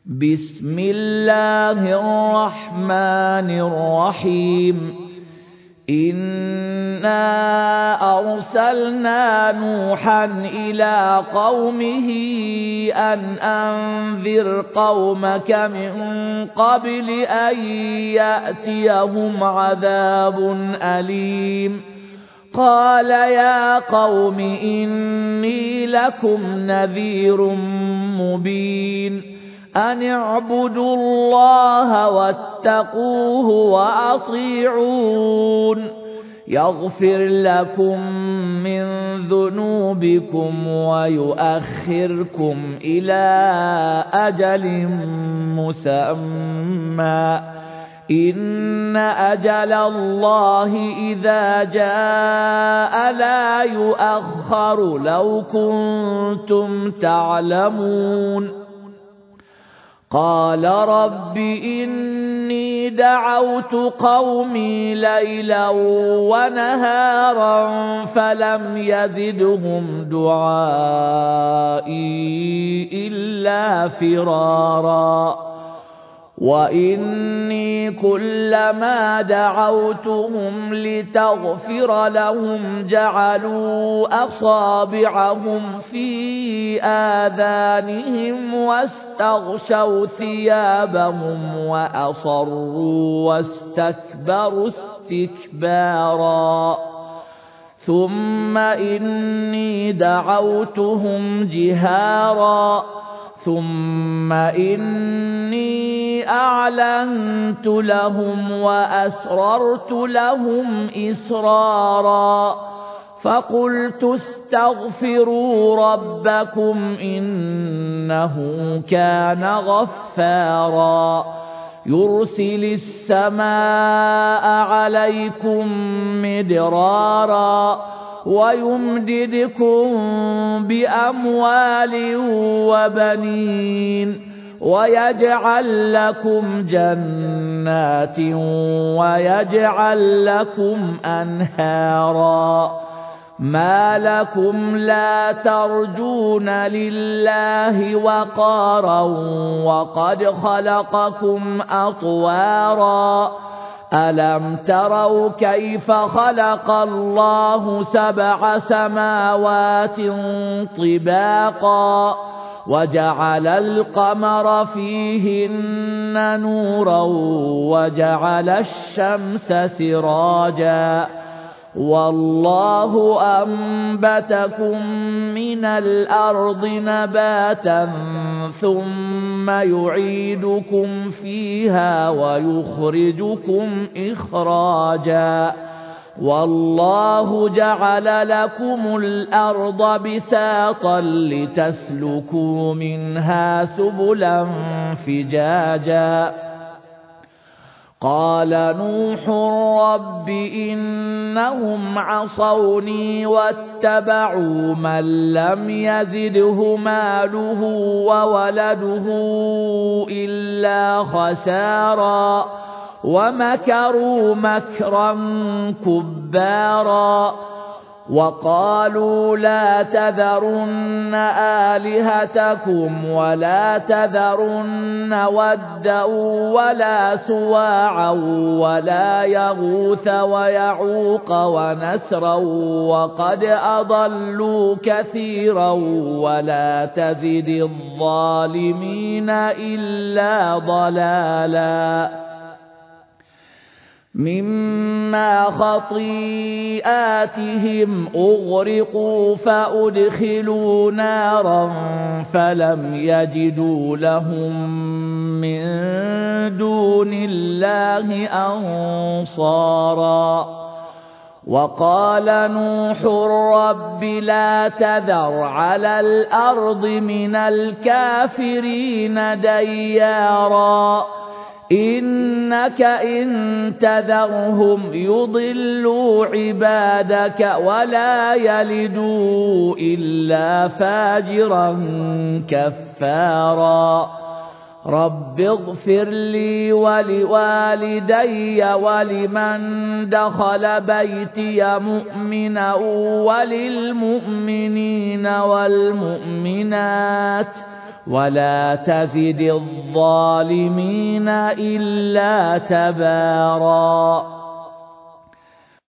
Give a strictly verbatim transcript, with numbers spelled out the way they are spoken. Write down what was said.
بسم الله الرحمن الرحيم إنا أرسلنا نوحا إلى قومه أن أنذر قومك من قبل أن يأتيهم عذاب أليم قال يا قوم إني لكم نذير مبين أن اعبدوا الله واتقوه وأطيعون يغفر لكم من ذنوبكم ويؤخركم إلى أجل مسمى إن أجل الله إذا جاء لا يؤخر لو كنتم تعلمون قال رب إني دعوت قومي ليلا ونهارا فلم يزدهم دعائي إلا فرارا وإني كلما دعوتهم لتغفر لهم جعلوا أصابعهم في آذانهم واستغشوا ثيابهم وأصروا واستكبروا استكبارا ثم إني دعوتهم جهارا ثم إني أعلنت لهم وأسررت لهم إسرارا فقلت استغفروا ربكم إنه كان غفارا يرسل السماء عليكم مدرارا ويمددكم بأموال وبنين ويجعل لكم جنات ويجعل لكم أنهارا ما لكم لا ترجون لله وقارا وقد خلقكم أطوارا ألم تروا كيف خلق الله سبع سماوات طباقا وجعل القمر فيهن نورا وجعل الشمس سراجا والله أنبتكم من الأرض نباتا ثم يعيدكم فيها ويخرجكم إخراجا والله جعل لكم الأرض بساطا لتسلكوا منها سبلا فجاجا قال نوح رب إنهم عصوني واتبعوا من لم يزده ماله وولده إلا خسارا ومكروا مكرا كبارا وقالوا لا تذرن آلهتكم ولا تذرن ودا ولا سواعا ولا يغوث ويعوق ونسرا وقد أضلوا كثيرا ولا تزد الظالمين إلا ضلالا مما خطيئاتهم أغرقوا فأدخلوا نارا فلم يجدوا لهم من دون الله أنصارا وقال نوح رب لا تذر على الأرض من الكافرين ديارا إنك إن تذرهم يضلوا عبادك ولا يلدوا إلا فاجرا كفارا رب اغفر لي ولوالدي ولمن دخل بيتي مؤمنا وللمؤمنين والمؤمنات ولا تزد الظالمين إلا تباراً.